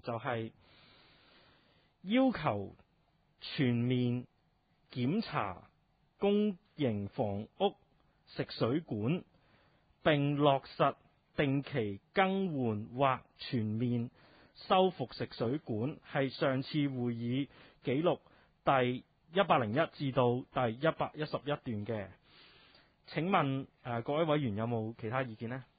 就係要求全面檢查公營房屋食水管，並落實定期更換或全面修復食水管，係上次會議記錄第101至到第111段嘅。請問各位委員有冇其他意見呢？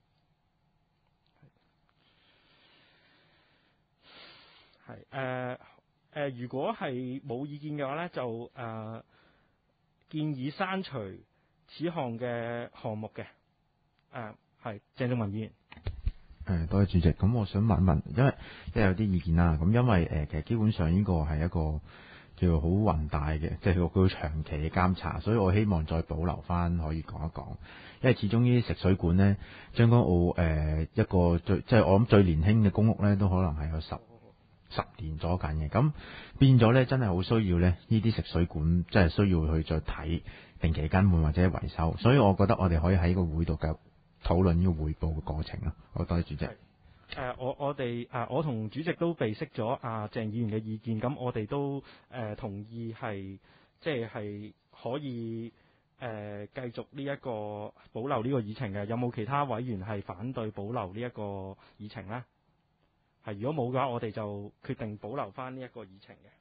如果係冇意見嘅話呢，就建議刪除此項嘅項目嘅。係鄭正文議員。 多謝主席。咁我想問一問，因為有啲意見啦。咁因為其實基本上呢個係一個叫做好宏大嘅，即係佢好長期嘅監察，所以我希望再保留翻可以講一講。因為始終呢啲食水管呢，將軍澳一個即係我諗最年輕嘅公屋呢，都可能係有十年左右嘅。咁變咗呢，真係好需要呢啲食水管，即係需要去再睇定期更換或者維修。所以我覺得我哋可以喺個會度嘅討論呢個匯報嘅過程咯。好，多謝主席。 我同主席都備悉咗鄭議員嘅意見，咁我哋都同意係即係可以繼續呢一個保留呢個議程嘅。有冇其他委員係反對保留呢一個議程呢？係如果冇嘅話，我哋就決定保留翻呢一個議程嘅。